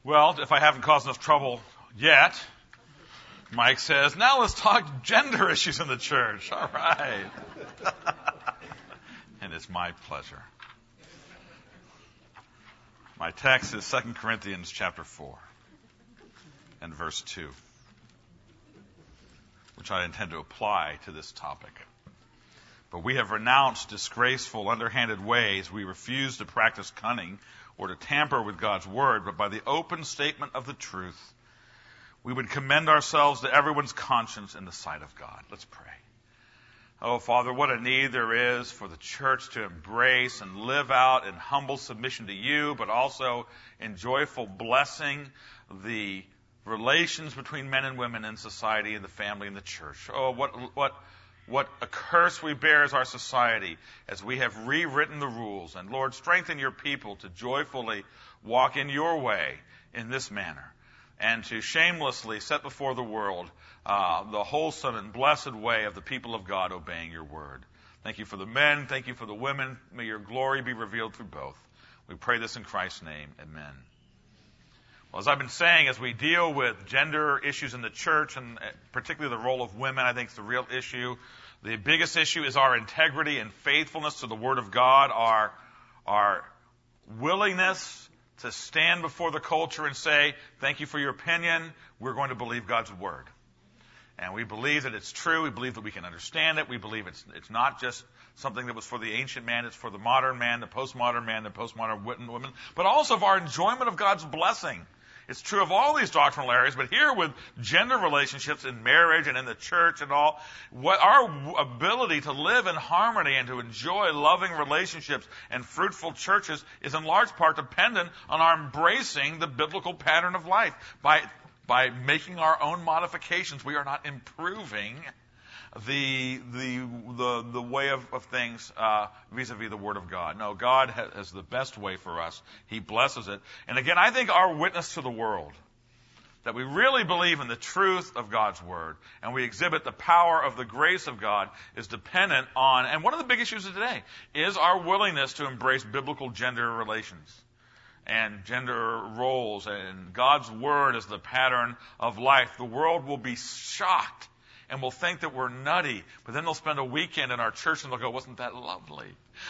Well, if I haven't caused enough trouble yet, Mike says, now let's talk gender issues in the church. All right. And it's my pleasure. My text is 2 Corinthians chapter 4 and verse 2, which I intend to apply to this topic. But we have renounced disgraceful, underhanded ways. We refuse to practice cunning or to tamper with God's word, but by the open statement of the truth, we would commend ourselves to everyone's conscience in the sight of God. Let's pray. Oh, Father, what a need there is for the church to embrace and live out in humble submission to you, but also in joyful blessing the relations between men and women in society and the family and the church. Oh, what a curse we bear as our society as we have rewritten the rules. And Lord, strengthen your people to joyfully walk in your way in this manner and to shamelessly set before the world the wholesome and blessed way of the people of God obeying your word. Thank you for the men. Thank you for the women. May your glory be revealed through both. We pray this in Christ's name. Amen. Well, as I've been saying, as we deal with gender issues in the church, and particularly the role of women, I think it's the real issue. The biggest issue is our integrity and faithfulness to the Word of God, our willingness to stand before the culture and say, thank you for your opinion, we're going to believe God's Word. And we believe that it's true, we believe that we can understand it, we believe it's not just something that was for the ancient man, it's for the modern man, the postmodern women, but also of our enjoyment of God's blessing. It's true of all these doctrinal areas, but here with gender relationships in marriage and in the church and all, what our ability to live in harmony and to enjoy loving relationships and fruitful churches is in large part dependent on our embracing the biblical pattern of life. By making our own modifications, we are not improving the way of things vis-a-vis the Word of God. No, God has the best way for us. He blesses it. And again, I think our witness to the world, that we really believe in the truth of God's Word, and we exhibit the power of the grace of God, is dependent on, and one of the big issues of today, is our willingness to embrace biblical gender relations and gender roles, and God's Word as the pattern of life. The world will be shocked and will think that we're nutty, but then they'll spend a weekend in our church and they'll go, wasn't that lovely?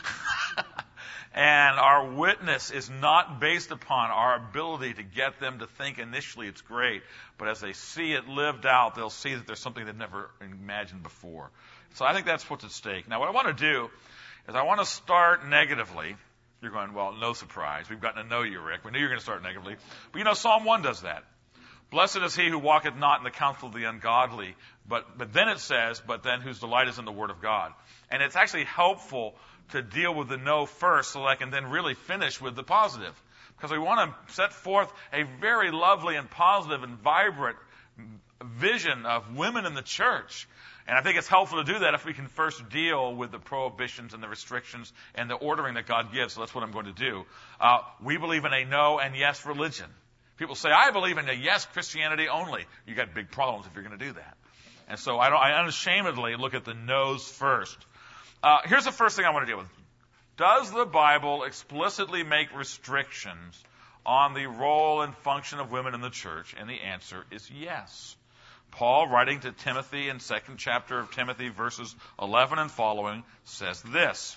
And our witness is not based upon our ability to get them to think initially it's great, but as they see it lived out, they'll see that there's something they've never imagined before. So I think that's what's at stake. Now, what I want to do is I want to start negatively. You're going, well, no surprise. We've gotten to know you, Rick. We knew you were going to start negatively. But Psalm 1 does that. Blessed is he who walketh not in the counsel of the ungodly, but then it says, but then whose delight is in the word of God. And it's actually helpful to deal with the no first so that I can then really finish with the positive. Because we want to set forth a very lovely and positive and vibrant vision of women in the church. And I think it's helpful to do that if we can first deal with the prohibitions and the restrictions and the ordering that God gives. So that's what I'm going to do. We believe in a no and yes religion. People say, I believe in a yes Christianity only. You got big problems if you're going to do that. And so I unashamedly look at the no's first. Here's the first thing I want to deal with. Does the Bible explicitly make restrictions on the role and function of women in the church? And the answer is yes. Paul, writing to Timothy in 2nd chapter of Timothy, verses 11 and following, says this.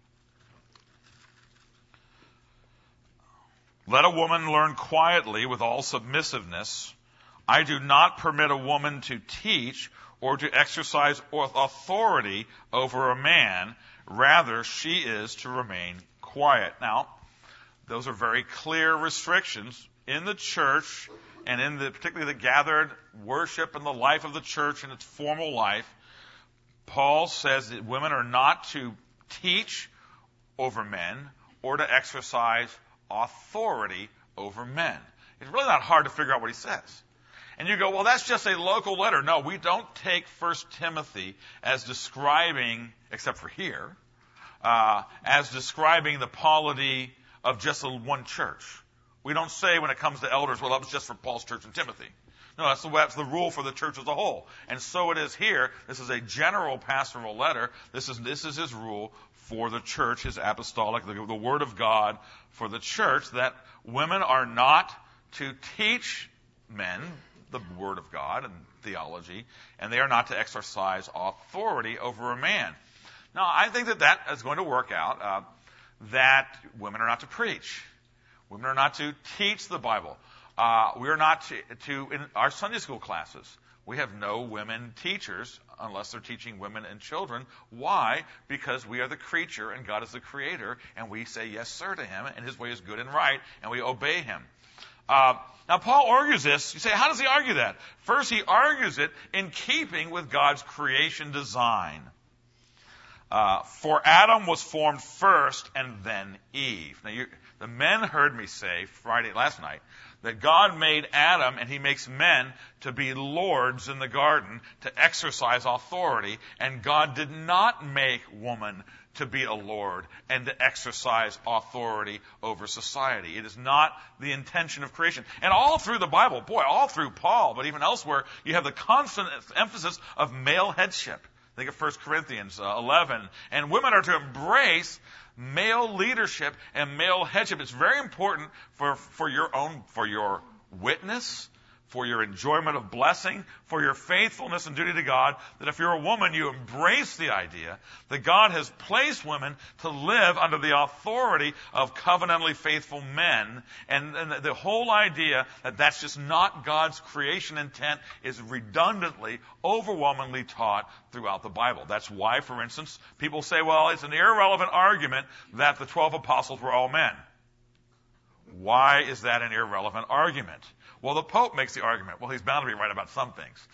Let a woman learn quietly with all submissiveness. I do not permit a woman to teach or to exercise authority over a man. Rather, she is to remain quiet. Now, those are very clear restrictions in the church and in particularly the gathered worship and the life of the church and its formal life. Paul says that women are not to teach over men or to exercise authority over men. It's really not hard to figure out what he says. And you go, well, that's just a local letter. No, we don't take 1 Timothy as describing, except for here, as describing the polity of just one church. We don't say when it comes to elders, well, that was just for Paul's church and Timothy. No, that's the rule for the church as a whole. And so it is here. This is a general pastoral letter. This is his rule for the church, his apostolic, the word of God for the church, that women are not to teach men the Word of God and theology, and they are not to exercise authority over a man. Now, I think that is going to work out, that women are not to preach. Women are not to teach the Bible. We are not to, in our Sunday school classes, we have no women teachers unless they're teaching women and children. Why? Because we are the creature and God is the creator, and we say yes, sir, to him, and his way is good and right, and we obey him. Now, Paul argues this. You say, how does he argue that? First, he argues it in keeping with God's creation design. For Adam was formed first and then Eve. Now, the men heard me say last night that God made Adam and he makes men to be lords in the garden, to exercise authority, and God did not make woman to be a lord and to exercise authority over society. It is not the intention of creation. And all through the Bible, all through Paul, but even elsewhere, you have the constant emphasis of male headship. Think of 1 Corinthians 11. And women are to embrace male leadership and male headship. It's very important for your witness, for your enjoyment of blessing, for your faithfulness and duty to God, that if you're a woman, you embrace the idea that God has placed women to live under the authority of covenantally faithful men. And the whole idea that that's just not God's creation intent is redundantly, overwhelmingly taught throughout the Bible. That's why, for instance, people say, well, it's an irrelevant argument that the 12 apostles were all men. Why is that an irrelevant argument? Well, the Pope makes the argument. Well, he's bound to be right about some things.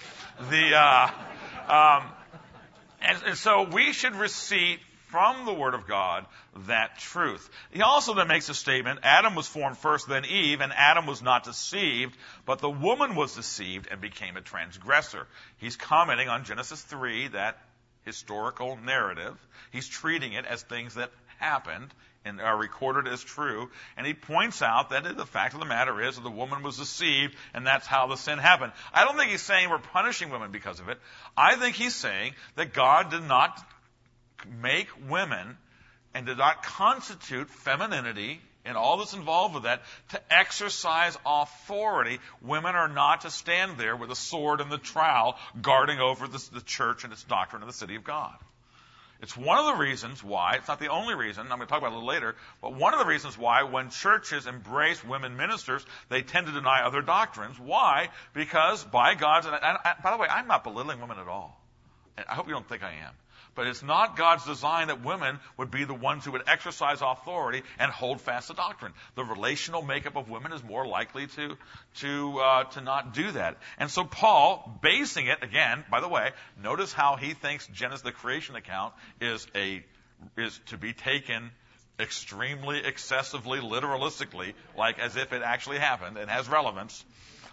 And so we should receive from the Word of God that truth. He also then makes a statement, Adam was formed first, then Eve, and Adam was not deceived, but the woman was deceived and became a transgressor. He's commenting on Genesis 3, that historical narrative. He's treating it as things that happened and are recorded as true. And he points out that the fact of the matter is that the woman was deceived, and that's how the sin happened. I don't think he's saying we're punishing women because of it. I think he's saying that God did not make women and did not constitute femininity and all that's involved with that to exercise authority. Women are not to stand there with a sword and the trowel guarding over the church and its doctrine of the city of God. It's one of the reasons why, it's not the only reason, I'm going to talk about it a little later, but one of the reasons why when churches embrace women ministers, they tend to deny other doctrines. Why? Because by God's, and by the way, I'm not belittling women at all. I hope you don't think I am. But it's not God's design that women would be the ones who would exercise authority and hold fast to doctrine. The relational makeup of women is more likely to not do that. And so Paul, basing it, again, by the way, notice how he thinks Genesis, the creation account, is to be taken extremely, excessively, literalistically, like as if it actually happened and has relevance.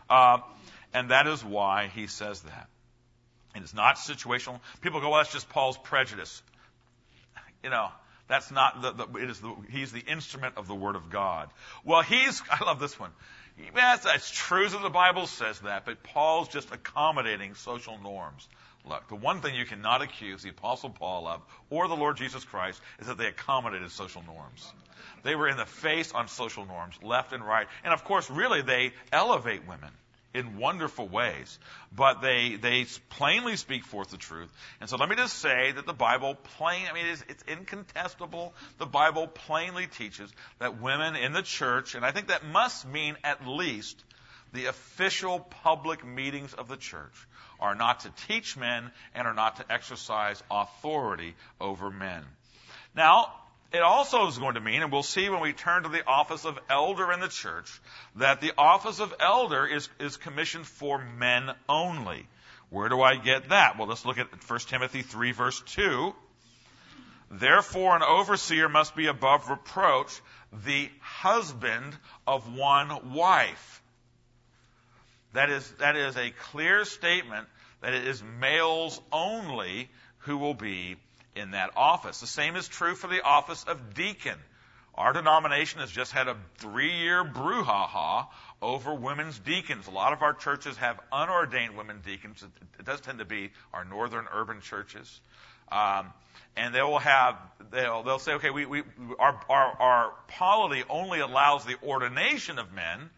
And that is why he says that. And it's not situational. People go, well, that's just Paul's prejudice. That's not he's the instrument of the Word of God. Well, I love this one. Yes, it's true that the Bible says that, but Paul's just accommodating social norms. Look, the one thing you cannot accuse the Apostle Paul of, or the Lord Jesus Christ, is that they accommodated social norms. They were in the face on social norms, left and right. And of course, really, they elevate women in wonderful ways, but they plainly speak forth the truth. And so let me just say that the Bible it's incontestable. The Bible plainly teaches that women in the church, and I think that must mean at least the official public meetings of the church, are not to teach men and are not to exercise authority over men. Now, it also is going to mean, and we'll see when we turn to the office of elder in the church, that the office of elder is commissioned for men only. Where do I get that? Well, let's look at 1 Timothy 3, verse 2. Therefore, an overseer must be above reproach, the husband of one wife. That is a clear statement that it is males only who will be in that office. The same is true for the office of deacon. Our denomination has just had a 3-year brouhaha over women's deacons. A lot of our churches have unordained women deacons. It does tend to be our northern urban churches. And they'll say, okay, our polity only allows the ordination of men,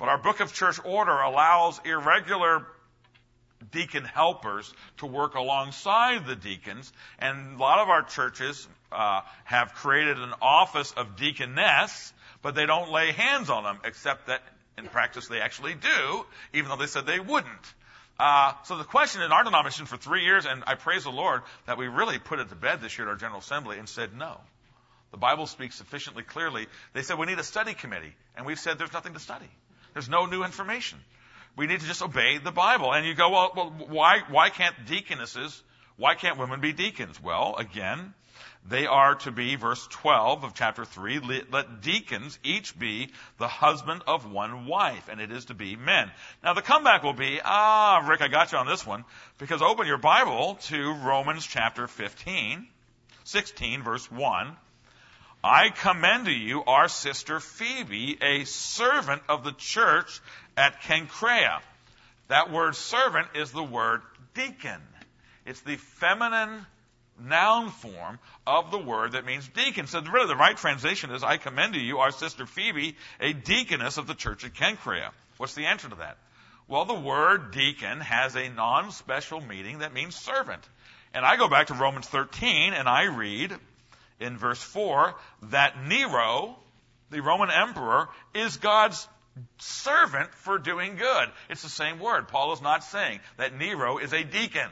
But our book of church order allows irregular deacon helpers to work alongside the deacons, and a lot of our churches have created an office of deaconess, but they don't lay hands on them, except that in practice they actually do, even though they said they wouldn't. So the question in our denomination for 3 years, and I praise the Lord that we really put it to bed this year at our General Assembly and said no. The Bible speaks sufficiently clearly. They said we need a study committee, and we've said there's nothing to study. There's no new information. We need to just obey the Bible. And you go, well, why can't deaconesses, why can't women be deacons? Well, again, they are to be, verse 12 of chapter 3, let deacons each be the husband of one wife, and it is to be men. Now the comeback will be, Rick, I got you on this one, because open your Bible to Romans chapter 16, verse 1. I commend to you our sister Phoebe, a servant of the church at Cenchrea. That word servant is the word deacon. It's the feminine noun form of the word that means deacon. So really the right translation is, I commend to you our sister Phoebe, a deaconess of the church at Cenchrea. What's the answer to that? Well, the word deacon has a non-special meaning that means servant. And I go back to Romans 13 and I read in verse 4 that Nero, the Roman emperor, is God's servant for doing good. It's the same word. Paul is not saying that Nero is a deacon.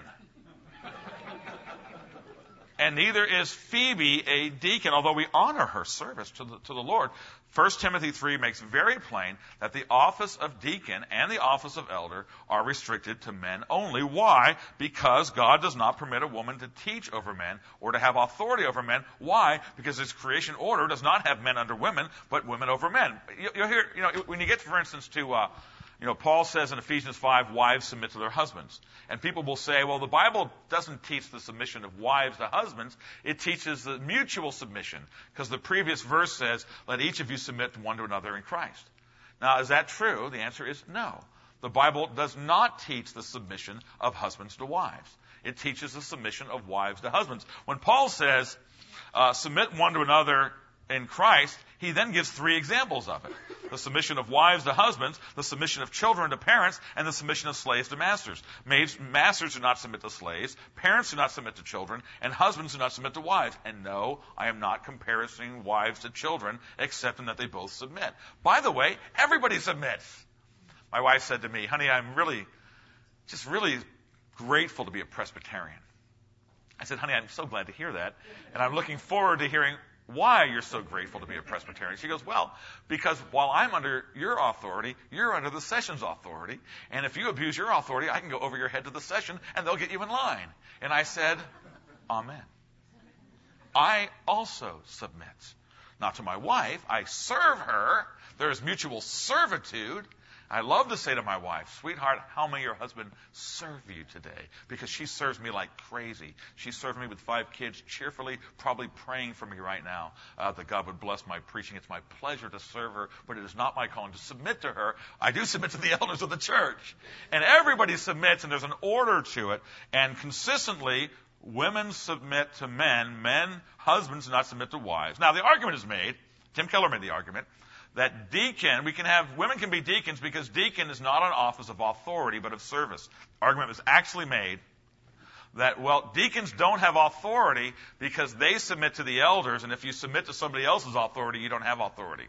And neither is Phoebe a deacon, although we honor her service to the Lord. 1 Timothy 3 makes very plain that the office of deacon and the office of elder are restricted to men only. Why? Because God does not permit a woman to teach over men or to have authority over men. Why? Because His creation order does not have men under women, but women over men. You'll hear, when you get, for instance, to Paul says in Ephesians 5, wives submit to their husbands. And people will say, well, the Bible doesn't teach the submission of wives to husbands. It teaches the mutual submission. Because the previous verse says, let each of you submit one to another in Christ. Now, is that true? The answer is no. The Bible does not teach the submission of husbands to wives. It teaches the submission of wives to husbands. When Paul says, submit one to another in Christ, he then gives 3 examples of it. The submission of wives to husbands, the submission of children to parents, and the submission of slaves to masters. Masters do not submit to slaves, parents do not submit to children, and husbands do not submit to wives. And no, I am not comparing wives to children, except in that they both submit. By the way, everybody submits. My wife said to me, honey, I'm really grateful to be a Presbyterian. I said, honey, I'm so glad to hear that, and I'm looking forward to hearing why you're so grateful to be a Presbyterian. She goes, well, because while I'm under your authority, you're under the session's authority. And if you abuse your authority, I can go over your head to the session and they'll get you in line. And I said, amen. I also submit. Not to my wife. I serve her. There is mutual servitude. I love to say to my wife, sweetheart, how may your husband serve you today? Because she serves me like crazy. She serves me with 5 kids cheerfully, probably praying for me right now that God would bless my preaching. It's my pleasure to serve her, but it is not my calling to submit to her. I do submit to the elders of the church. And everybody submits, and there's an order to it. And consistently, women submit to men. Husbands do not submit to wives. Now, the argument is made, Tim Keller made the argument, that women can be deacons because deacon is not an office of authority but of service. The argument was actually made that, well, deacons don't have authority because they submit to the elders, and if you submit to somebody else's authority, you don't have authority.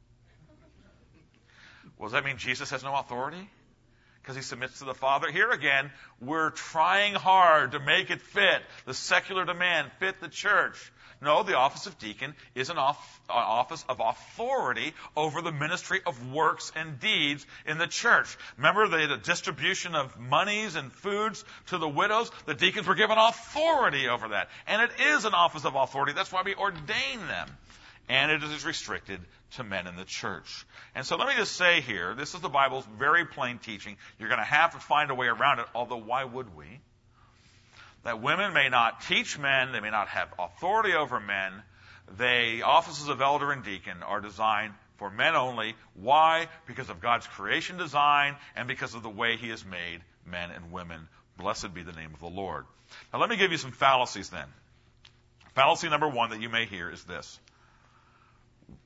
Well, does that mean Jesus has no authority? Because he submits to the Father? Here again, we're trying hard to make it fit. The secular demand fit the church. No, the office of deacon is an office of authority over the ministry of works and deeds in the church. Remember the distribution of monies and foods to the widows? The deacons were given authority over that. And it is an office of authority. That's why we ordain them. And it is restricted to men in the church. And so let me just say here, this is the Bible's very plain teaching. You're going to have to find a way around it, although why would we? That women may not teach men, they may not have authority over men. The offices of elder and deacon are designed for men only. Why? Because of God's creation design and because of the way He has made men and women. Blessed be the name of the Lord. Now let me give you some fallacies then. Fallacy number 1 that you may hear is this.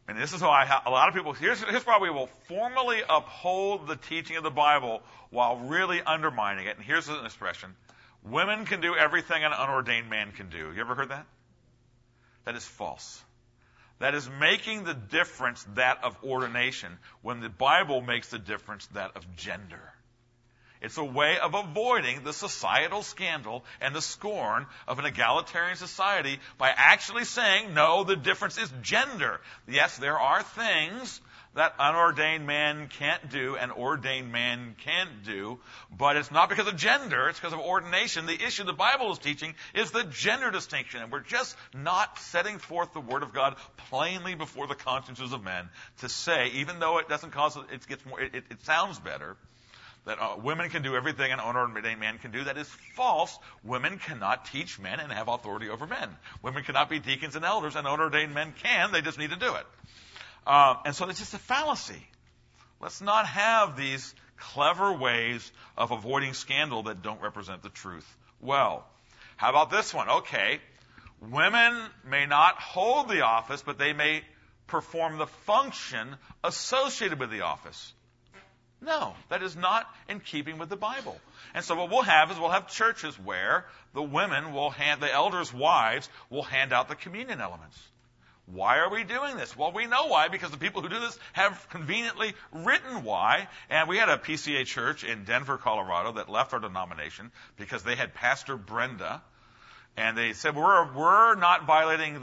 And this is how a lot of people, here's why we will formally uphold the teaching of the Bible while really undermining it. And here's an expression: women can do everything an unordained man can do. You ever heard that? That is false. That is making the difference that of ordination when the Bible makes the difference that of gender. It's a way of avoiding the societal scandal and the scorn of an egalitarian society by actually saying, no, the difference is gender. Yes, there are things that unordained man can't do and ordained man can't do, but it's not because of gender, it's because of ordination. The issue the Bible is teaching is the gender distinction, and we're just not setting forth the Word of God plainly before the consciences of men to say, even though it doesn't cause it sounds better, that women can do everything an unordained man can do. That is false. Women cannot teach men and have authority over men. Women cannot be deacons and elders, and unordained men can. They just need to do it. And so it's just a fallacy. Let's not have these clever ways of avoiding scandal that don't represent the truth well. How about this one? Okay, women may not hold the office, but they may perform the function associated with the office. No, that is not in keeping with the Bible. And so what we'll have churches where the elders' wives will hand out the communion elements. Why are we doing this? Well, we know why, because the people who do this have conveniently written why. And we had a PCA church in Denver, Colorado that left our denomination because they had Pastor Brenda. And they said, we're not violating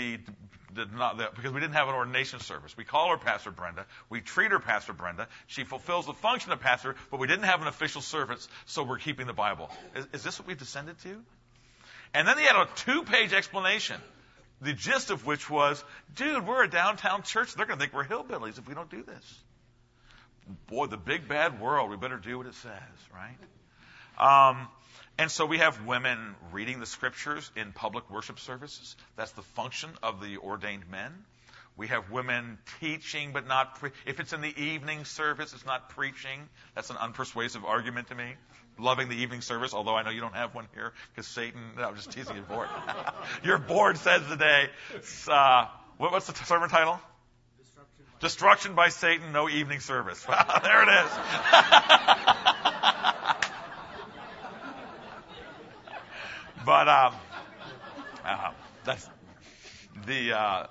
because we didn't have an ordination service. We call her Pastor Brenda. We treat her Pastor Brenda. She fulfills the function of pastor, but we didn't have an official service, so we're keeping the Bible. Is this what we've descended to? And then they had a 2-page explanation, the gist of which was, dude, we're a downtown church. They're going to think we're hillbillies if we don't do this. Boy, the big bad world, we better do what it says, right? And so we have women reading the scriptures in public worship services. That's the function of the ordained men. We have women teaching, but not if it's in the evening service, it's not preaching. That's an unpersuasive argument to me. Loving the evening service, although I know you don't have one here because Satan. No, I'm just teasing your board. Your board says today. What's the sermon title? Destruction by Satan. No evening service. Wow, there it is. But that's the.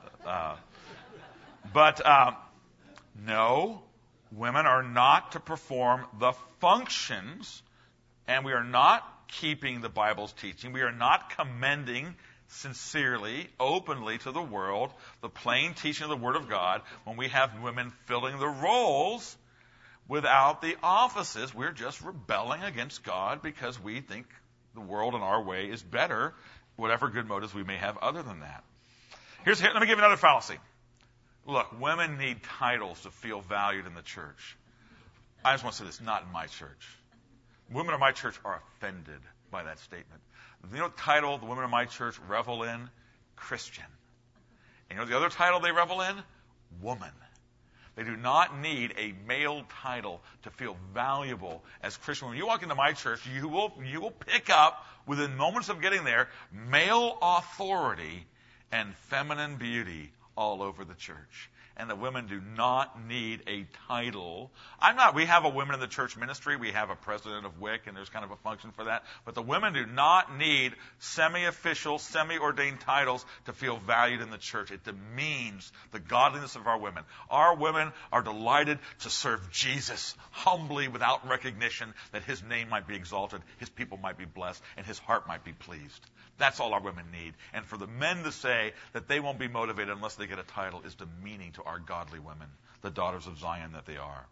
No, women are not to perform the functions, and we are not keeping the Bible's teaching. We are not commending sincerely, openly to the world the plain teaching of the Word of God when we have women filling the roles without the offices. We're just rebelling against God because we think the world in our way is better, whatever good motives we may have other than that. Let me give you another fallacy. Look, women need titles to feel valued in the church. I just want to say this, not in my church. Women in my church are offended by that statement. You know what title the women in my church revel in? Christian. And you know the other title they revel in? Woman. They do not need a male title to feel valuable as Christian. When you walk into my church, you will pick up, within moments of getting there, male authority and feminine beauty all over the church. And the women do not need a title. We have a women in the church ministry. We have a president of WIC, and there's kind of a function for that. But the women do not need semi-official, semi-ordained titles to feel valued in the church. It demeans the godliness of our women. Our women are delighted to serve Jesus humbly without recognition that his name might be exalted, his people might be blessed, and his heart might be pleased. That's all our women need. And for the men to say that they won't be motivated unless they get a title is demeaning to our godly women, the daughters of Zion that they are.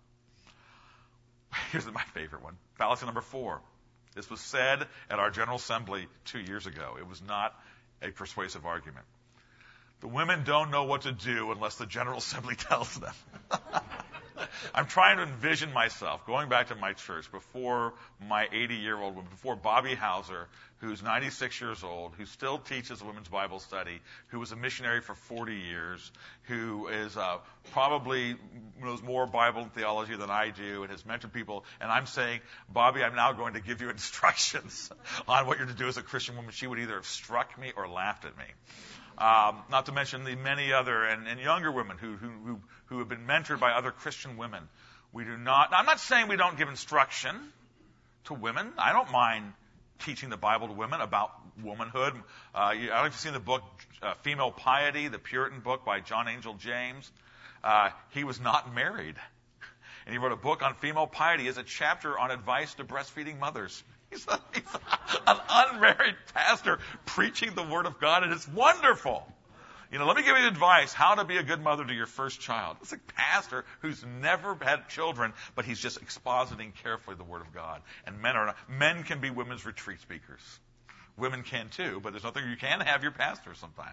Here's my favorite one. Fallacy number 4. This was said at our General Assembly 2 years ago. It was not a persuasive argument. The women don't know what to do unless the General Assembly tells them. I'm trying to envision myself going back to my church before my 80-year-old woman, before Bobby Hauser, who's 96 years old, who still teaches a women's Bible study, who was a missionary for 40 years, who is probably knows more Bible and theology than I do and has mentored people. And I'm saying, Bobby, I'm now going to give you instructions on what you're to do as a Christian woman. She would either have struck me or laughed at me. Not to mention the many other and younger women who have been mentored by other Christian women. We do not. I'm not saying we don't give instruction to women. I don't mind teaching the Bible to women about womanhood. I don't know if you've seen the book Female Piety, the Puritan book by John Angel James. He was not married. And he wrote a book on female piety as a chapter on advice to breastfeeding mothers. He's an unmarried pastor preaching the Word of God, and it's wonderful. Let me give you advice how to be a good mother to your first child. It's a pastor who's never had children, but he's just expositing carefully the Word of God. And men can be women's retreat speakers. Women can too, but there's nothing you can have your pastor sometimes.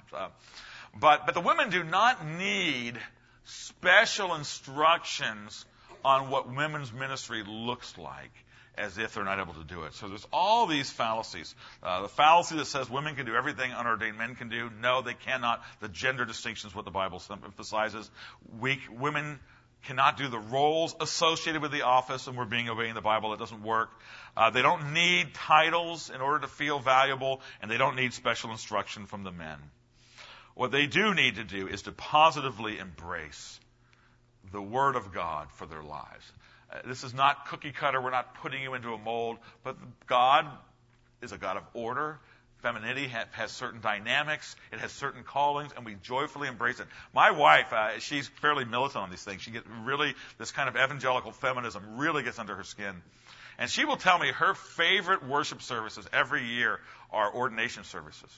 But the women do not need special instructions on what women's ministry looks like, as if they're not able to do it. So there's all these fallacies. The fallacy that says women can do everything unordained men can do. No, they cannot. The gender distinction is what the Bible emphasizes. Women cannot do the roles associated with the office, and we're obeying the Bible. That doesn't work. They don't need titles in order to feel valuable, and they don't need special instruction from the men. What they do need to do is to positively embrace the Word of God for their lives. This is not cookie cutter. We're not putting you into a mold. But God is a God of order. Femininity has certain dynamics. It has certain callings, and we joyfully embrace it. My wife, she's fairly militant on these things. She gets really, this kind of evangelical feminism really gets under her skin. And she will tell me her favorite worship services every year are ordination services.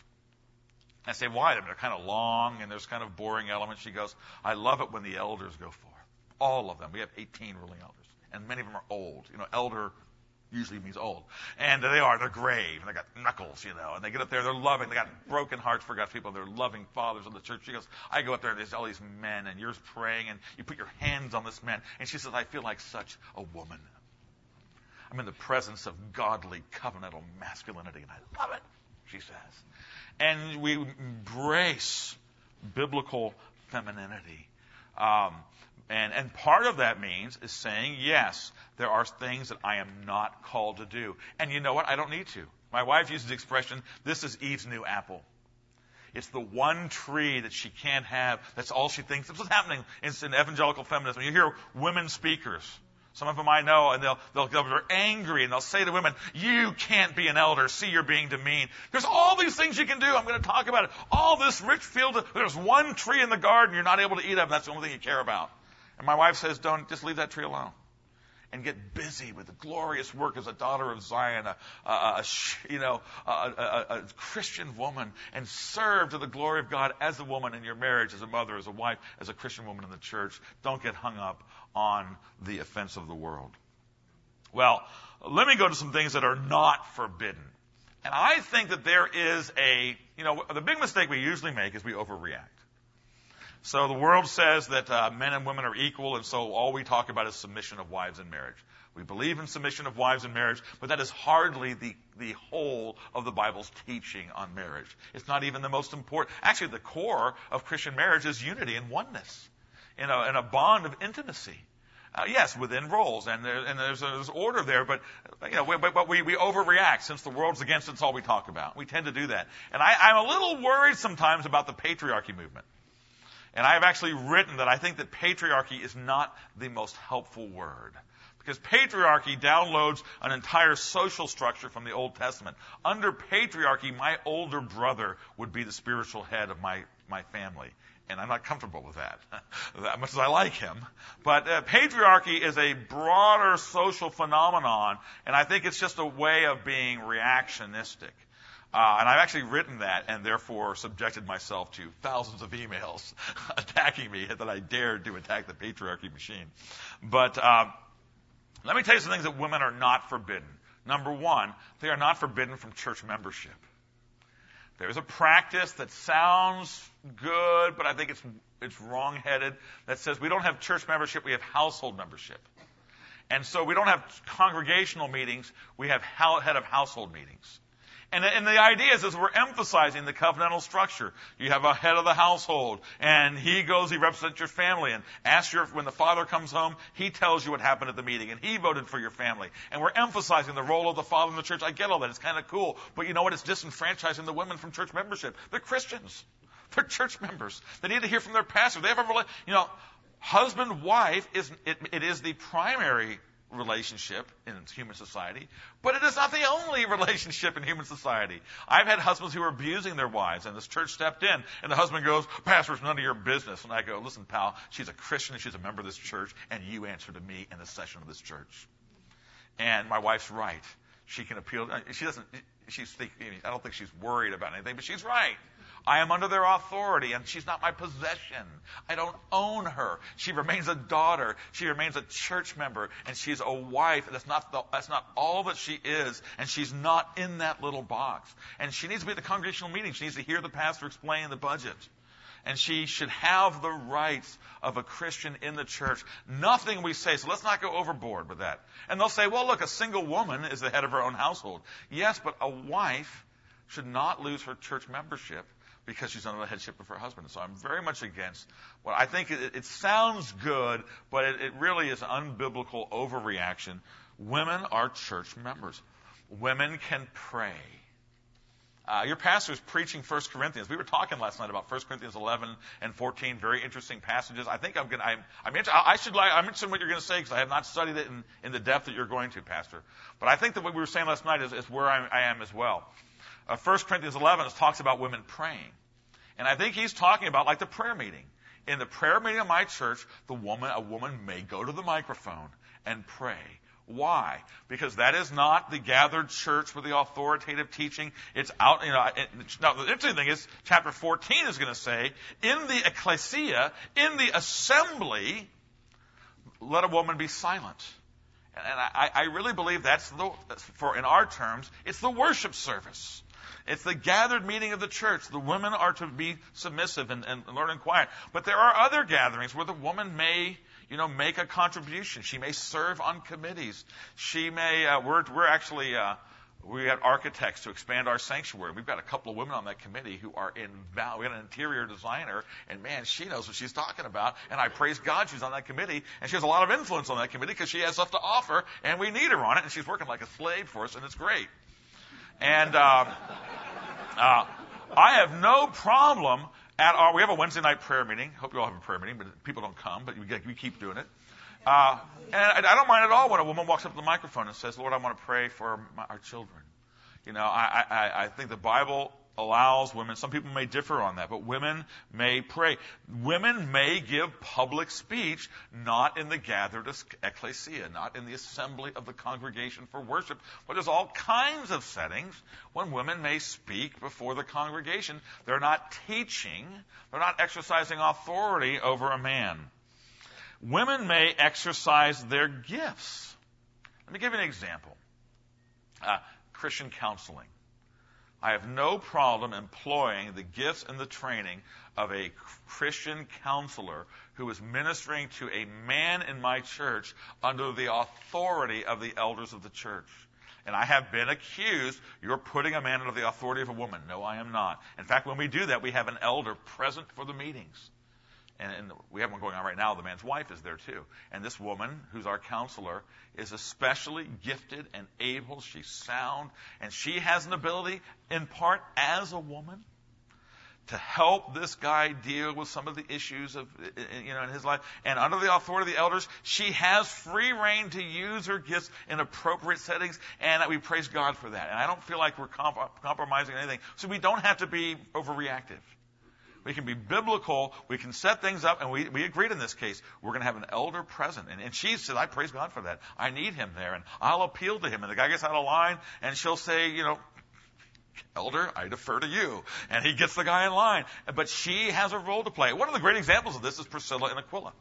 I say, why? They're kind of long, and there's kind of boring elements. She goes, I love it when the elders go forth. All of them. We have 18 ruling elders. And many of them are old. Elder usually means old. And they're grave. And they got knuckles, And they get up there, they're loving. They got broken hearts for God's people. They're loving fathers of the church. She goes, I go up there, there's all these men, and you're praying, and you put your hands on this man. And she says, I feel like such a woman. I'm in the presence of godly, covenantal masculinity, and I love it, she says. And we embrace biblical femininity. And part of that means is saying, yes, there are things that I am not called to do. And you know what? I don't need to. My wife uses the expression, this is Eve's new apple. It's the one tree that she can't have. That's all she thinks. That's what's happening in evangelical feminism. You hear women speakers. Some of them I know, and they're angry, and they'll say to women, you can't be an elder. See, you're being demeaned. There's all these things you can do. I'm going to talk about it. All this rich field. There's one tree in the garden you're not able to eat of, and that's the only thing you care about. And my wife says, don't, just leave that tree alone. And get busy with the glorious work as a daughter of Zion, a Christian woman, and serve to the glory of God as a woman in your marriage, as a mother, as a wife, as a Christian woman in the church. Don't get hung up on the offense of the world. Well, let me go to some things that are not forbidden. And I think that there is the big mistake we usually make is we overreact. So the world says that men and women are equal, and so all we talk about is submission of wives in marriage. We believe in submission of wives in marriage, but that is hardly the whole of the Bible's teaching on marriage. It's not even the most important. Actually, the core of Christian marriage is unity and oneness in a bond of intimacy. Yes, within roles, and there's order there, but we overreact. Since the world's against it, it's all we talk about. We tend to do that. And I'm a little worried sometimes about the patriarchy movement. And I have actually written that I think that patriarchy is not the most helpful word. Because patriarchy downloads an entire social structure from the Old Testament. Under patriarchy, my older brother would be the spiritual head of my family. And I'm not comfortable with that much as I like him. But patriarchy is a broader social phenomenon, and I think it's just a way of being reactionistic. And I've actually written that and therefore subjected myself to thousands of emails attacking me that I dared to attack the patriarchy machine. But let me tell you some things that women are not forbidden. Number one, they are not forbidden from church membership. There's a practice that sounds good, but I think it's wrong-headed, that says we don't have church membership, we have household membership. And so we don't have congregational meetings, we have head of household meetings. And the idea is we're emphasizing the covenantal structure. You have a head of the household, and he represents your family, and when the father comes home, he tells you what happened at the meeting, and he voted for your family. And we're emphasizing the role of the father in the church. I get all that. It's kind of cool. But you know what? It's disenfranchising the women from church membership. They're Christians. They're church members. They need to hear from their pastor. They have husband-wife it is the primary relationship in human society, but it is not the only relationship in human society. I've had husbands who are abusing their wives, and this church stepped in, and the husband goes, "Pastor, it's none of your business." And I go, "Listen, pal, she's a Christian, and she's a member of this church, and you answer to me in the session of this church." And my wife's right. She can appeal. I don't think she's worried about anything, but she's right. I am under their authority, and she's not my possession. I don't own her. She remains a daughter. She remains a church member, and she's a wife. That's not all that she is, and she's not in that little box. And she needs to be at the congregational meeting. She needs to hear the pastor explain the budget. And she should have the rights of a Christian in the church. Nothing we say, so let's not go overboard with that. And they'll say, well, look, a single woman is the head of her own household. Yes, but a wife should not lose her church membership because she's under the headship of her husband. So I'm very much against what I think it sounds good, but it really is unbiblical overreaction. Women are church members. Women can pray. Your pastor is preaching 1 Corinthians. We were talking last night about 1 Corinthians 11 and 14, very interesting passages. I think I'm interested in what you're going to say because I have not studied it in the depth that you're going to, Pastor. But I think that what we were saying last night is where I am as well. 1 Corinthians 11 talks about women praying. And I think he's talking about like the prayer meeting. In the prayer meeting of my church, a woman may go to the microphone and pray. Why? Because that is not the gathered church with the authoritative teaching. It's out, now the interesting thing is, chapter 14 is going to say, in the ecclesia, in the assembly, let a woman be silent. And I really believe in our terms, it's the worship service. It's the gathered meeting of the church. The women are to be submissive and learn and quiet. But there are other gatherings where the woman may, make a contribution. She may serve on committees. She may, we have architects to expand our sanctuary. We've got a couple of women on that committee who are we got an interior designer, and man, she knows what she's talking about. And I praise God she's on that committee, and she has a lot of influence on that committee because she has stuff to offer, and we need her on it, and she's working like a slave for us, and it's great. And I have no problem we have a Wednesday night prayer meeting. Hope you all have a prayer meeting, but people don't come, but we keep doing it. And I don't mind at all when a woman walks up to the microphone and says, "Lord, I want to pray for our children." I think the Bible allows women. Some people may differ on that, but women may pray. Women may give public speech, not in the gathered ecclesia, not in the assembly of the congregation for worship, but there's all kinds of settings when women may speak before the congregation. They're not teaching. They're not exercising authority over a man. Women may exercise their gifts. Let me give you an example. Christian counseling. I have no problem employing the gifts and the training of a Christian counselor who is ministering to a man in my church under the authority of the elders of the church. And I have been accused, you're putting a man under the authority of a woman. No, I am not. In fact, when we do that, we have an elder present for the meetings. And we have one going on right now. The man's wife is there too. And this woman, who's our counselor, is especially gifted and able. She's sound. And she has an ability, in part as a woman, to help this guy deal with some of the issues in his life. And under the authority of the elders, she has free reign to use her gifts in appropriate settings. And we praise God for that. And I don't feel like we're compromising anything. So we don't have to be overreactive. We can be biblical. We can set things up, and we agreed in this case. We're going to have an elder present. And she said, I praise God for that. I need him there, and I'll appeal to him. And the guy gets out of line, and she'll say, Elder, I defer to you. And he gets the guy in line. But she has a role to play. One of the great examples of this is Priscilla and Aquila.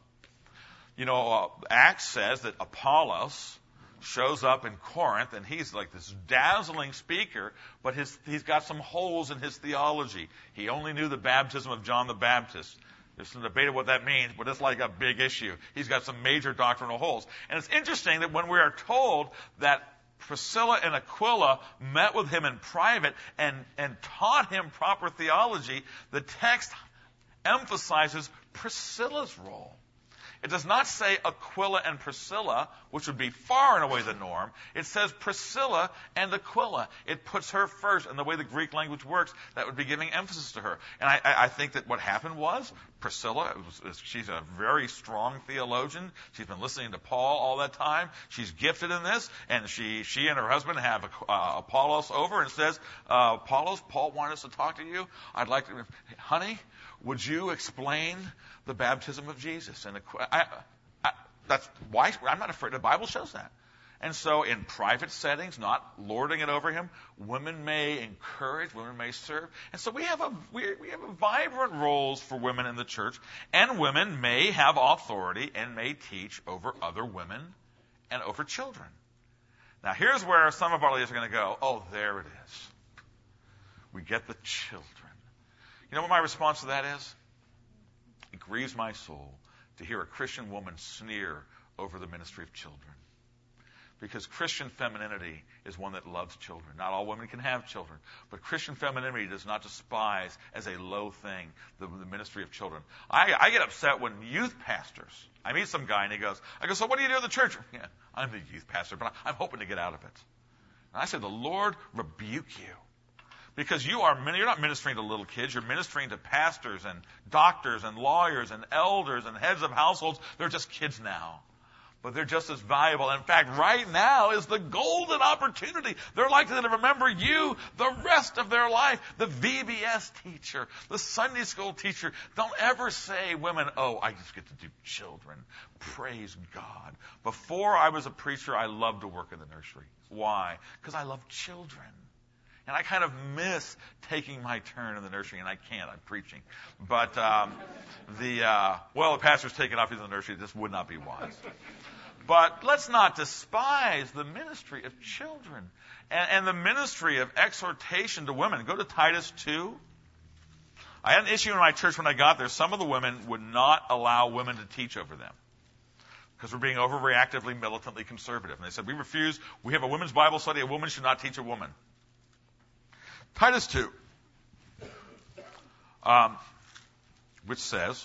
Acts says that Apollos shows up in Corinth, and he's like this dazzling speaker, but he's got some holes in his theology. He only knew the baptism of John the Baptist. There's some debate of what that means, but it's like a big issue. He's got some major doctrinal holes. And it's interesting that when we are told that Priscilla and Aquila met with him in private and taught him proper theology, the text emphasizes Priscilla's role. It does not say Aquila and Priscilla, which would be far and away the norm. It says Priscilla and Aquila. It puts her first, and the way the Greek language works, that would be giving emphasis to her. And I think that what happened was Priscilla, she's a very strong theologian. She's been listening to Paul all that time. She's gifted in this, and she and her husband have Apollos over and says, Apollos, Paul wanted us to talk to you. I'd like to, honey, would you explain the baptism of Jesus? And that's why I'm not afraid. The Bible shows that. And so in private settings, not lording it over him, women may encourage, women may serve. And so we have a vibrant roles for women in the church, and women may have authority and may teach over other women and over children. Now here's where some of our leaders are going to go, oh, there it is. We get the children. You know what my response to that is? It grieves my soul to hear a Christian woman sneer over the ministry of children. Because Christian femininity is one that loves children. Not all women can have children, but Christian femininity does not despise as a low thing the ministry of children. I get upset when youth pastors, I meet some guy and he goes, I go, so what do you do in the church? Yeah, I'm the youth pastor, but I'm hoping to get out of it. And I say, the Lord rebuke you. Because you're not ministering to little kids, you're ministering to pastors and doctors and lawyers and elders and heads of households. They're just kids now. But they're just as valuable. In fact, right now is the golden opportunity. They're likely to remember you the rest of their life. The VBS teacher, the Sunday school teacher. Don't ever say, women, oh, I just get to do children. Praise God. Before I was a preacher, I loved to work in the nursery. Why? Because I love children. And I kind of miss taking my turn in the nursery, and I can't. I'm preaching. But the pastor's taken off. He's in the nursery. This would not be wise. But let's not despise the ministry of children and the ministry of exhortation to women. Go to Titus 2. I had an issue in my church when I got there. Some of the women would not allow women to teach over them because we're being overreactively, militantly conservative. And they said, we refuse. We have a women's Bible study. A woman should not teach a woman. Titus 2, which says,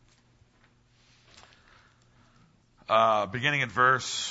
beginning in verse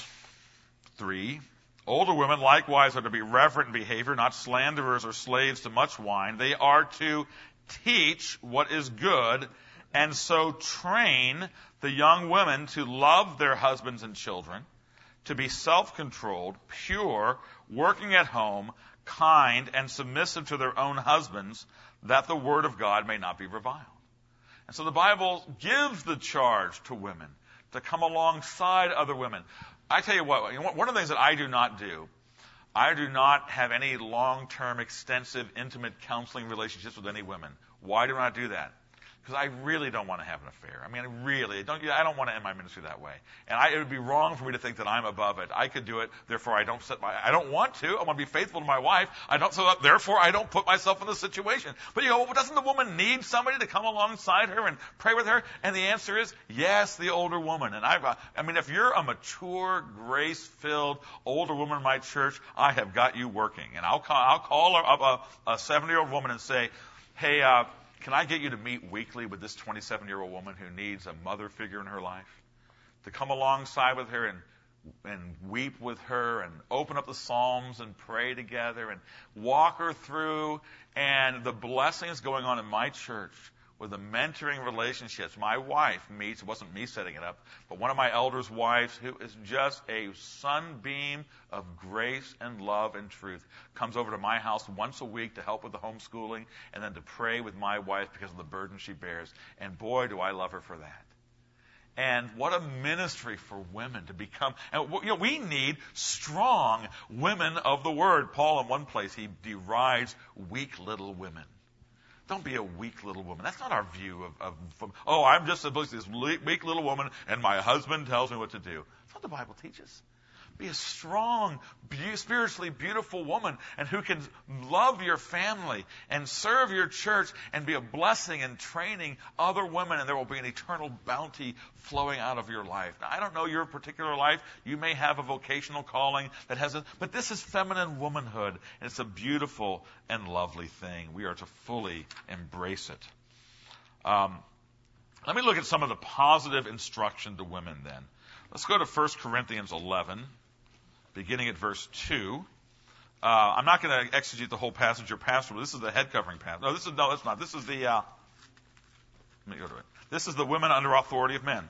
3, older women likewise are to be reverent in behavior, not slanderers or slaves to much wine. They are to teach what is good, and so train the young women to love their husbands and children, to be self-controlled, pure, working at home, kind, and submissive to their own husbands, that the word of God may not be reviled. And so the Bible gives the charge to women to come alongside other women. I tell you what, one of the things that I do not do, I do not have any long-term, extensive, intimate counseling relationships with any women. Why do I not do that? Because I really don't want to have an affair. I mean, I don't want to end my ministry that way. And it would be wrong for me to think that I'm above it. I could do it, therefore I don't want to. I want to be faithful to my wife. Therefore I don't put myself in this situation. But well, doesn't the woman need somebody to come alongside her and pray with her? And the answer is, yes, the older woman. And if you're a mature, grace-filled older woman in my church, I have got you working. And I'll call up a 70-year-old woman and say, hey, can I get you to meet weekly with this 27-year-old woman who needs a mother figure in her life? To come alongside with her and weep with her and open up the Psalms and pray together and walk her through. And the blessings going on in my church with the mentoring relationships. My wife meets, it wasn't me setting it up, but one of my elders' wives who is just a sunbeam of grace and love and truth, comes over to my house once a week to help with the homeschooling and then to pray with my wife because of the burden she bears. And boy, do I love her for that. And what a ministry for women to become. And we need strong women of the word. Paul, in one place, he derides weak little women. Don't be a weak little woman. That's not our view I'm just this weak little woman and my husband tells me what to do. That's what the Bible teaches. Be a strong, spiritually beautiful woman and who can love your family and serve your church and be a blessing and training other women, and there will be an eternal bounty flowing out of your life. Now, I don't know your particular life. You may have a vocational calling but this is feminine womanhood, and it's a beautiful and lovely thing. We are to fully embrace it. Let me look at some of the positive instruction to women then. Let's go to 1 Corinthians 11, beginning at verse 2. I'm not going to exegete the whole passage or pastor, but this is the head covering passage. No, it's not. This is the, let me go to it. This is the women under authority of men.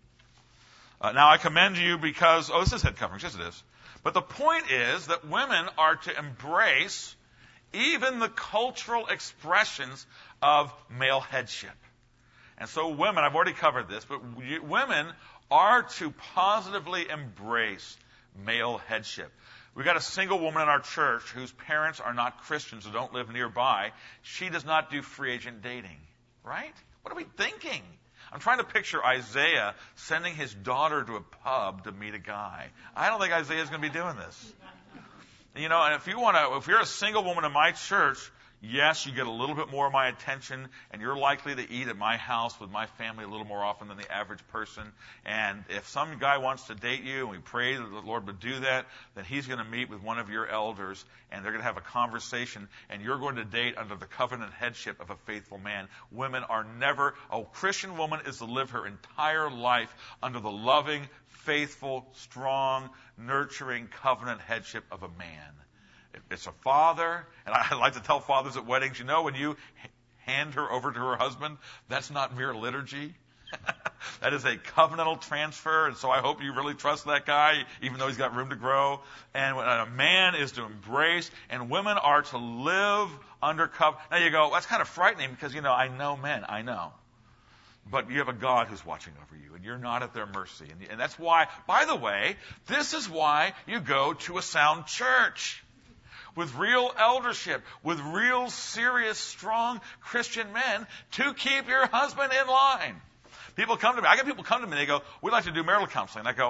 Now I commend you because, this is head covering. Yes, it is. But the point is that women are to embrace even the cultural expressions of male headship. And so women, I've already covered this, but women are to positively embrace male headship. We've got a single woman in our church whose parents are not Christians who don't live nearby. She does not do free agent dating, right? What are we thinking? I'm trying to picture Isaiah sending his daughter to a pub to meet a guy. I don't think Isaiah's going to be doing this. You know, and if you're a single woman in my church, yes, you get a little bit more of my attention, and you're likely to eat at my house with my family a little more often than the average person. And if some guy wants to date you, and we pray that the Lord would do that, then he's going to meet with one of your elders, and they're going to have a conversation, and you're going to date under the covenant headship of a faithful man. Women are never, a Christian woman is to live her entire life under the loving, faithful, strong, nurturing covenant headship of a man. It's a father, and I like to tell fathers at weddings, you know, when you hand her over to her husband, that's not mere liturgy. That is a covenantal transfer, and so I hope you really trust that guy, even though he's got room to grow. And when a man is to embrace, and women are to live under covenant. Now you go, that's kind of frightening because, you know, I know men, I know. But you have a God who's watching over you, and you're not at their mercy. And that's why, by the way, this is why you go to a sound church. With real eldership, with real serious, strong Christian men to keep your husband in line. People come to me. I get people come to me and they go, we'd like to do marital counseling. And I go,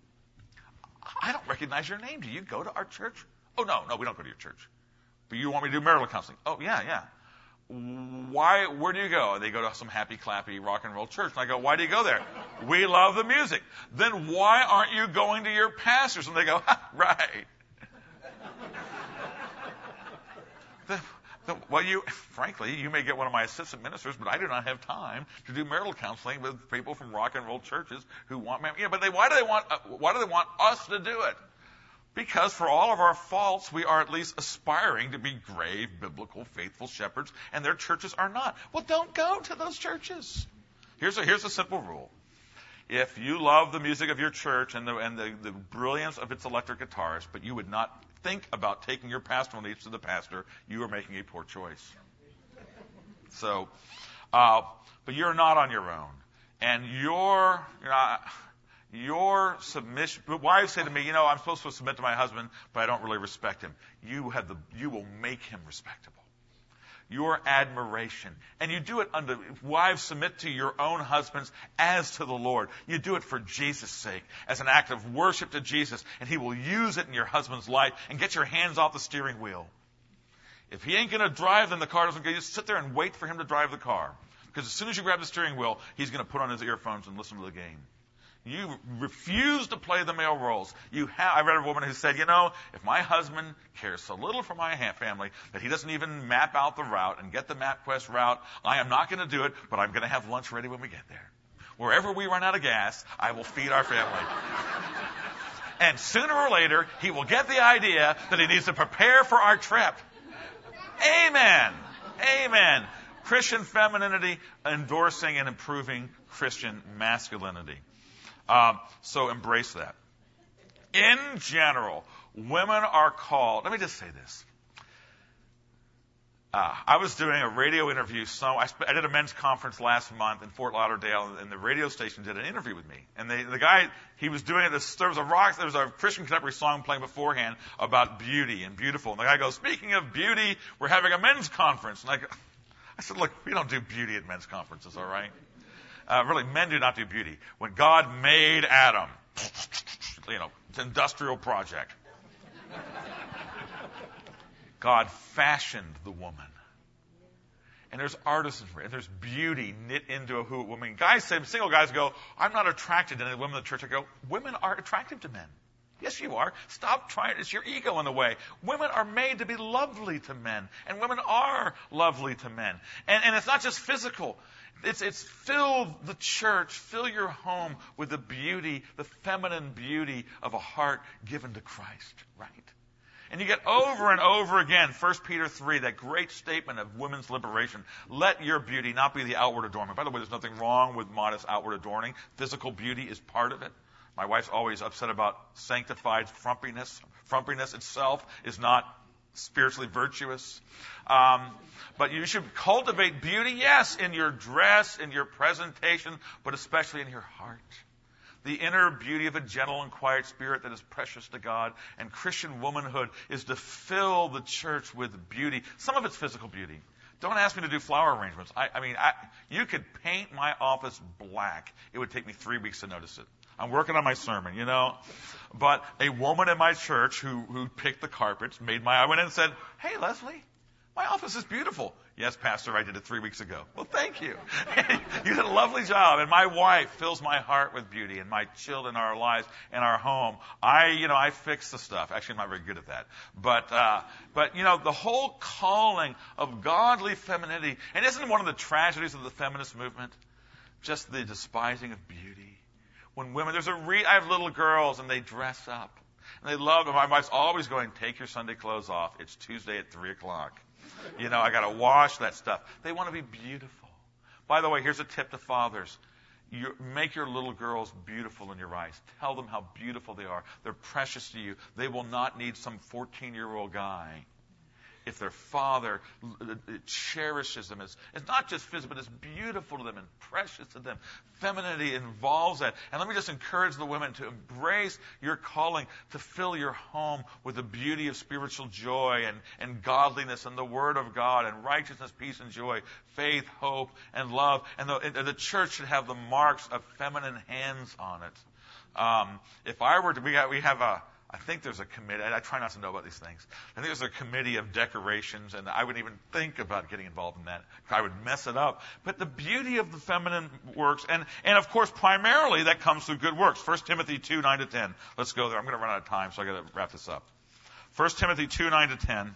I don't recognize your name. Do you go to our church? Oh, no, we don't go to your church. But you want me to do marital counseling? Oh, yeah. Why? Where do you go? And they go to some happy, clappy rock and roll church. And I go, why do you go there? We love the music. Then why aren't you going to your pastors? And they go, right. Well, frankly, you may get one of my assistant ministers, but I do not have time to do marital counseling with people from rock and roll churches who want me. Yeah, but why do they want us to do it? Because for all of our faults, we are at least aspiring to be grave, biblical, faithful shepherds, and their churches are not. Well, don't go to those churches. Here's a simple rule. If you love the music of your church and the brilliance of its electric guitars, but you would not think about taking your pastoral needs to the pastor, you are making a poor choice. So, but you're not on your own. And your submission, wives say to me, I'm supposed to submit to my husband, but I don't really respect him. You will make him respectable. Your admiration. And you do it wives, submit to your own husbands as to the Lord. You do it for Jesus' sake, as an act of worship to Jesus, and he will use it in your husband's life, and get your hands off the steering wheel. If he ain't going to drive, then the car doesn't go. You just sit there and wait for him to drive the car. Because as soon as you grab the steering wheel, he's going to put on his earphones and listen to the game. You refuse to play the male roles. I read a woman who said, if my husband cares so little for my family that he doesn't even map out the route and get the MapQuest route, I am not going to do it, but I'm going to have lunch ready when we get there. Wherever we run out of gas, I will feed our family. And sooner or later, he will get the idea that he needs to prepare for our trip. Amen. Amen. Christian femininity endorsing and improving Christian masculinity. So embrace that. In general, women are called. Let me just say this. I was doing a radio interview. I did a men's conference last month in Fort Lauderdale, and the radio station did an interview with me. And the guy, he was doing it. There was a Christian contemporary song playing beforehand about beauty and beautiful. And the guy goes, "Speaking of beauty, we're having a men's conference." And I said, "Look, we don't do beauty at men's conferences, all right? Really, men do not do beauty. When God made Adam, it's an industrial project. God fashioned the woman. And there's artisanry, and there's beauty knit into a woman. Single guys go, I'm not attracted to any women in the church. I go, women are attractive to men. Yes, you are. Stop trying. It's your ego in the way. Women are made to be lovely to men, and women are lovely to men. And it's not just physical. It's fill the church, fill your home with the beauty, the feminine beauty of a heart given to Christ, right? And you get over and over again, 1 Peter 3, that great statement of women's liberation. Let your beauty not be the outward adornment. By the way, there's nothing wrong with modest outward adorning. Physical beauty is part of it. My wife's always upset about sanctified frumpiness. Frumpiness itself is not spiritually virtuous. But you should cultivate beauty, yes, in your dress, in your presentation, but especially in your heart. The inner beauty of a gentle and quiet spirit that is precious to God. And Christian womanhood is to fill the church with beauty. Some of it's physical beauty. Don't ask me to do flower arrangements. You could paint my office black. It would take me 3 weeks to notice it. I'm working on my sermon, you know. But a woman in my church who picked the carpets I went in and said, "Hey, Leslie, my office is beautiful." "Yes, Pastor, I did it 3 weeks ago." "Well, thank you." You did a lovely job. And my wife fills my heart with beauty, and my children, our lives, and our home. I fix the stuff. Actually, I'm not very good at that. But the whole calling of godly femininity, and isn't one of the tragedies of the feminist movement just the despising of beauty? When women, I have little girls and they dress up. And they love them. My wife's always going, "Take your Sunday clothes off. It's Tuesday at 3 o'clock. I got to wash that stuff." They want to be beautiful. By the way, here's a tip to fathers. Make your little girls beautiful in your eyes. Tell them how beautiful they are. They're precious to you. They will not need some 14-year-old guy. If their father cherishes them, it's not just physical, but it's beautiful to them and precious to them. Femininity involves that. And let me just encourage the women to embrace your calling to fill your home with the beauty of spiritual joy and godliness and the Word of God and righteousness, peace, and joy, faith, hope, and love. And the church should have the marks of feminine hands on it. If I were to, we have I think there's a committee. I try not to know about these things. I think there's a committee of decorations, and I wouldn't even think about getting involved in that. I would mess it up. But the beauty of the feminine works, and of course, primarily that comes through good works. 1 Timothy 2, 9-10. Let's go there. I'm going to run out of time, so I got to wrap this up. 1 Timothy 2, 9-10.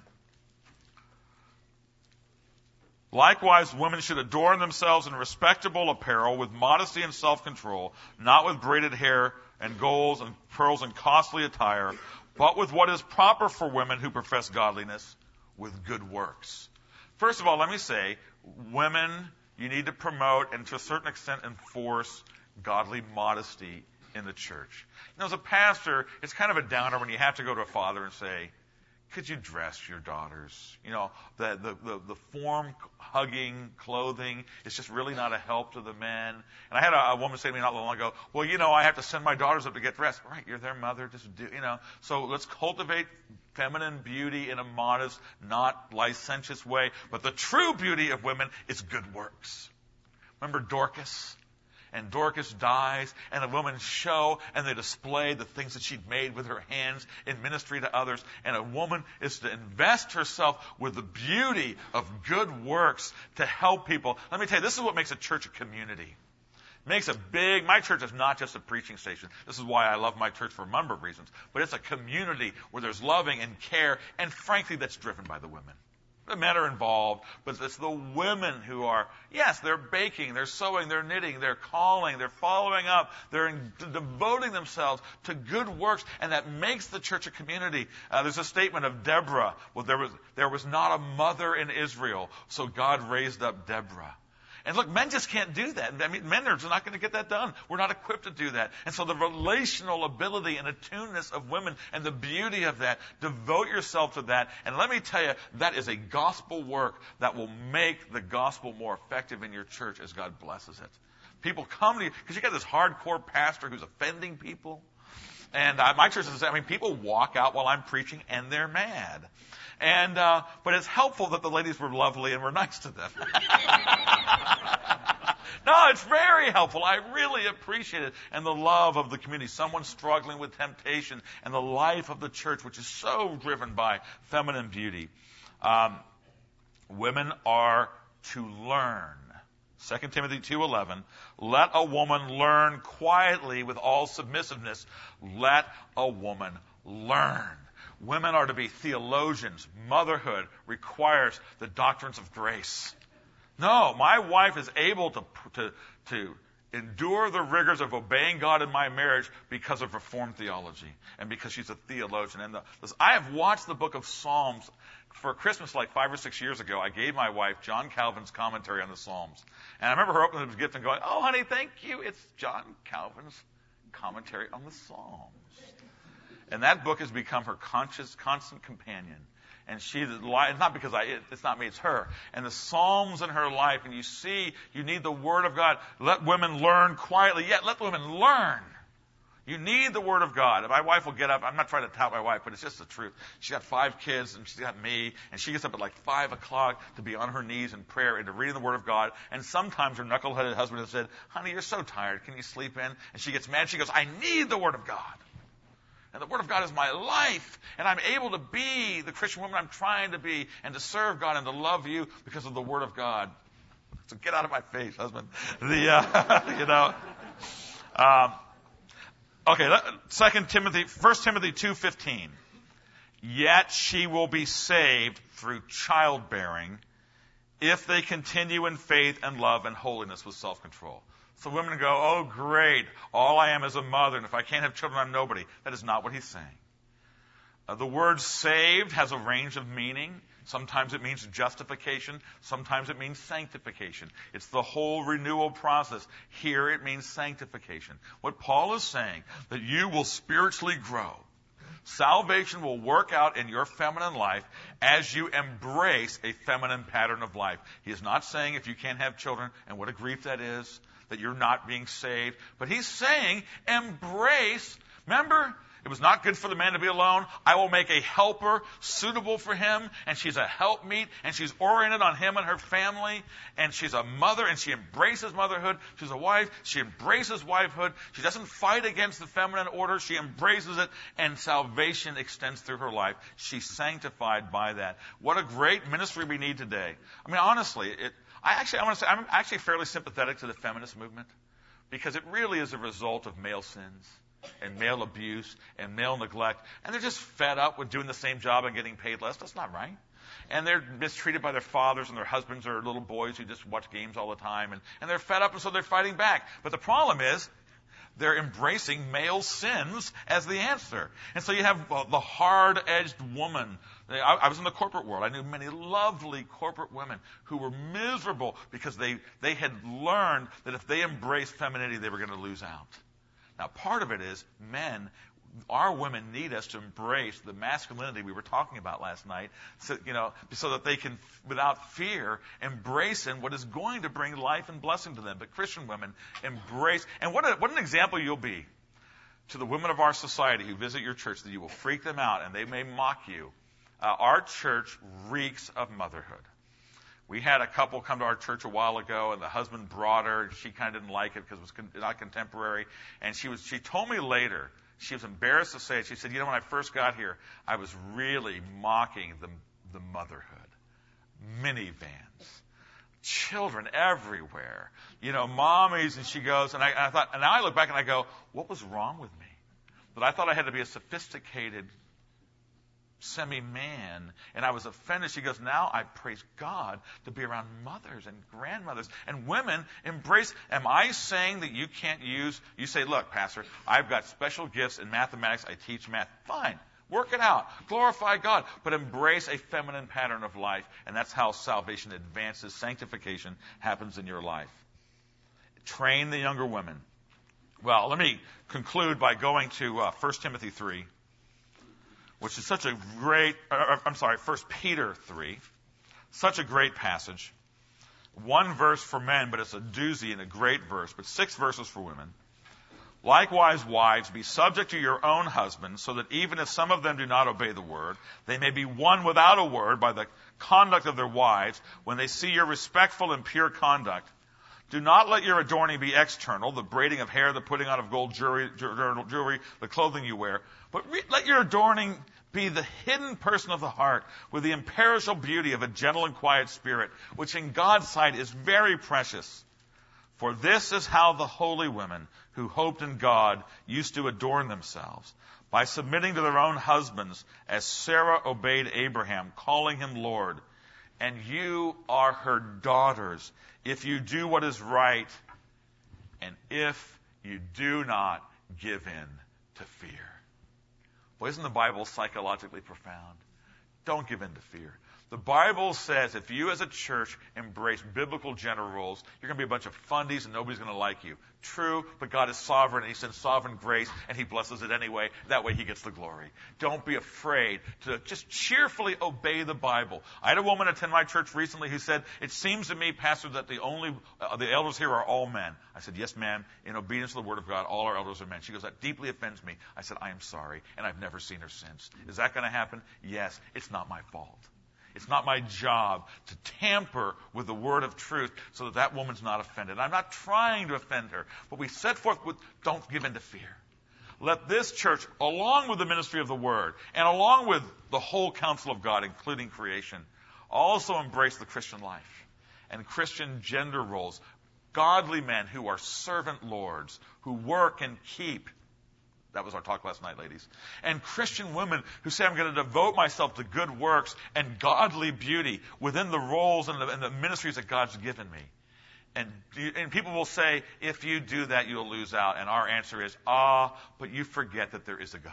Likewise, women should adorn themselves in respectable apparel with modesty and self-control, not with braided hair and golds and pearls and costly attire, but with what is proper for women who profess godliness, with good works. First of all, let me say, women, you need to promote and to a certain extent enforce godly modesty in the church. As a pastor, it's kind of a downer when you have to go to a father and say, "Could you dress your daughters?" The form-hugging clothing is just really not a help to the men. And I had a woman say to me not long ago, "Well, I have to send my daughters up to get dressed." Right, you're their mother. Just do, So let's cultivate feminine beauty in a modest, not licentious way. But the true beauty of women is good works. Remember Dorcas? And Dorcas dies, and the women show and they display the things that she'd made with her hands in ministry to others. And a woman is to invest herself with the beauty of good works to help people. Let me tell you, this is what makes a church a community. My church is not just a preaching station. This is why I love my church for a number of reasons. But it's a community where there's loving and care, and frankly, that's driven by the women. The men are involved, but it's the women who are, yes, they're baking, they're sewing, they're knitting, they're calling, they're following up, they're devoting themselves to good works, and that makes the church a community. There's a statement of Deborah. Well, there was not a mother in Israel, so God raised up Deborah. And look, men just can't do that. Men are just not going to get that done. We're not equipped to do that. And so the relational ability and attuneness of women and the beauty of that, devote yourself to that. And let me tell you, that is a gospel work that will make the gospel more effective in your church as God blesses it. People come to you, because you got this hardcore pastor who's offending people. And my church is, people walk out while I'm preaching and they're mad. But it's helpful that the ladies were lovely and were nice to them. No, it's very helpful. I really appreciate it. And the love of the community. Someone struggling with temptation and the life of the church, which is so driven by feminine beauty. Women are to learn 2 Timothy 2:11, let a woman learn quietly with all submissiveness. Let a woman learn. Women are to be theologians. Motherhood requires the doctrines of grace. No, my wife is able to endure the rigors of obeying God in my marriage because of Reformed theology and because she's a theologian. And I have watched the book of Psalms. For Christmas, like 5 or 6 years ago, I gave my wife John Calvin's commentary on the Psalms. And I remember her opening the gift and going, oh, honey, thank you. It's John Calvin's commentary on the Psalms. And that book has become her constant companion. And it's not because it's not me, it's her. And the Psalms in her life, and you see, you need the Word of God. Let women learn quietly. Yet, let women learn. You need the Word of God. And my wife will get up. I'm not trying to tout my wife, but it's just the truth. She's got 5 kids, and she's got me, and she gets up at like 5 o'clock to be on her knees in prayer and to reading the Word of God. And sometimes her knuckleheaded husband has said, honey, you're so tired. Can you sleep in? And she gets mad. She goes, I need the Word of God. And the Word of God is my life. And I'm able to be the Christian woman I'm trying to be and to serve God and to love you because of the Word of God. So get out of my face, husband. Okay, 1 Timothy 2:15. Yet she will be saved through childbearing if they continue in faith and love and holiness with self-control. So women go, oh, great, all I am is a mother, and if I can't have children, I'm nobody. That is not what he's saying. The word saved has a range of meaning. Sometimes it means justification. Sometimes it means sanctification. It's the whole renewal process. Here it means sanctification. What Paul is saying, that you will spiritually grow. Salvation will work out in your feminine life as you embrace a feminine pattern of life. He is not saying if you can't have children, and what a grief that is, that you're not being saved. But he's saying embrace. Remember, it was not good for the man to be alone. I will make a helper suitable for him, and she's a helpmeet, and she's oriented on him and her family, and she's a mother, and she embraces motherhood. She's a wife. She embraces wifehood. She doesn't fight against the feminine order. She embraces it, and salvation extends through her life. She's sanctified by that. What a great ministry we need today. I mean, honestly, I'm actually fairly sympathetic to the feminist movement because it really is a result of male sins and male abuse and male neglect. And they're just fed up with doing the same job and getting paid less. That's not right. And they're mistreated by their fathers, and their husbands are little boys who just watch games all the time. And they're fed up, and so they're fighting back. But the problem is they're embracing male sins as the answer. And so you have the hard-edged woman. I was in the corporate world. I knew many lovely corporate women who were miserable because they had learned that if they embraced femininity, they were going to lose out. Now, part of it is our women need us to embrace the masculinity we were talking about last night, so that they can, without fear, embrace in what is going to bring life and blessing to them. But Christian women embrace, and what an example you'll be to the women of our society who visit your church, that you will freak them out and they may mock you. Our church reeks of motherhood. We had a couple come to our church a while ago, and the husband brought her, and she kind of didn't like it because it was not contemporary. And she told me later, she was embarrassed to say it. She said, when I first got here, I was really mocking the motherhood. Minivans, children everywhere, mommies, and she goes, and I thought, and now I look back and I go, what was wrong with me? That I thought I had to be a sophisticated semi-man, and I was offended. She goes, now I praise God to be around mothers and grandmothers, and women embrace. Am I saying that you can't you say, look, Pastor, I've got special gifts in mathematics, I teach math. Fine, work it out, glorify God, but embrace a feminine pattern of life, and that's how salvation advances. Sanctification happens in your life. Train the younger women. Well, let me conclude by going to 1 Timothy 3. Which is such a great, 1 Peter 3, such a great passage. One verse for men, but it's a doozy and a great verse, but 6 verses for women. Likewise, wives, be subject to your own husbands, so that even if some of them do not obey the word, they may be won without a word by the conduct of their wives when they see your respectful and pure conduct. Do not let your adorning be external, the braiding of hair, the putting on of gold jewelry, the clothing you wear. But let your adorning be the hidden person of the heart, with the imperishable beauty of a gentle and quiet spirit, which in God's sight is very precious. For this is how the holy women who hoped in God used to adorn themselves, by submitting to their own husbands, as Sarah obeyed Abraham, calling him Lord. And you are her daughters, if you do what is right, and if you do not give in to fear. Well, isn't the Bible psychologically profound? Don't give in to fear. The Bible says if you as a church embrace biblical gender roles, you're going to be a bunch of fundies and nobody's going to like you. True, but God is sovereign and He sends sovereign grace and He blesses it anyway. That way He gets the glory. Don't be afraid to just cheerfully obey the Bible. I had a woman attend my church recently who said, "It seems to me, Pastor, that the elders here are all men." I said, "Yes, ma'am. In obedience to the Word of God, all our elders are men." She goes, "That deeply offends me." I said, "I am sorry," and I've never seen her since. Is that going to happen? Yes. It's not my fault. It's not my job to tamper with the word of truth so that that woman's not offended. I'm not trying to offend her, but we set forth with, don't give in to fear. Let this church, along with the ministry of the word, and along with the whole counsel of God, including creation, also embrace the Christian life and Christian gender roles. Godly men who are servant lords, who work and keep. That was our talk last night, ladies. And Christian women who say, I'm going to devote myself to good works and godly beauty within the roles and the ministries that God's given me. And people will say, if you do that, you'll lose out. And our answer is, but you forget that there is a God.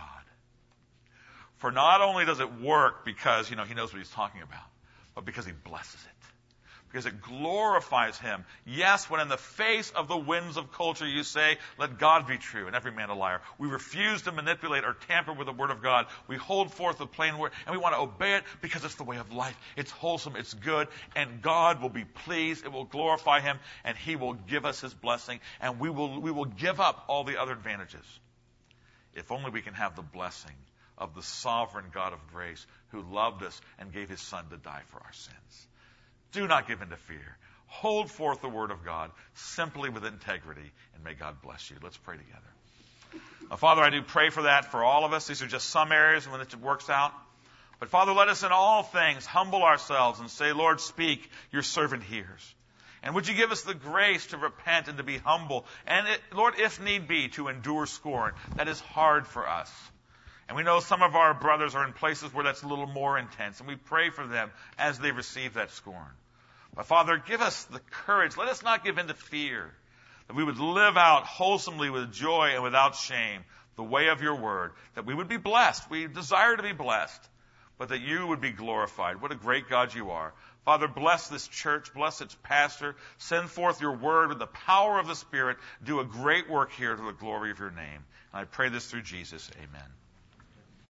For not only does it work because, He knows what He's talking about, but because He blesses it. Because it glorifies Him. Yes, when in the face of the winds of culture you say, let God be true and every man a liar. We refuse to manipulate or tamper with the Word of God. We hold forth the plain Word, and we want to obey it because it's the way of life. It's wholesome, it's good, and God will be pleased. It will glorify Him, and He will give us His blessing, and we will give up all the other advantages. If only we can have the blessing of the sovereign God of grace who loved us and gave His Son to die for our sins. Do not give in to fear. Hold forth the word of God simply with integrity, and may God bless you. Let's pray together. Father, I do pray for that for all of us. These are just some areas when it works out. But Father, let us in all things humble ourselves and say, Lord, speak, your servant hears. And would you give us the grace to repent and to be humble, and Lord, if need be, to endure scorn. That is hard for us. And we know some of our brothers are in places where that's a little more intense, and we pray for them as they receive that scorn. But Father, give us the courage. Let us not give in to fear, that we would live out wholesomely with joy and without shame the way of your word, that we would be blessed. We desire to be blessed, but that you would be glorified. What a great God you are. Father, bless this church, bless its pastor, send forth your word with the power of the Spirit, do a great work here to the glory of your name. And I pray this through Jesus. Amen.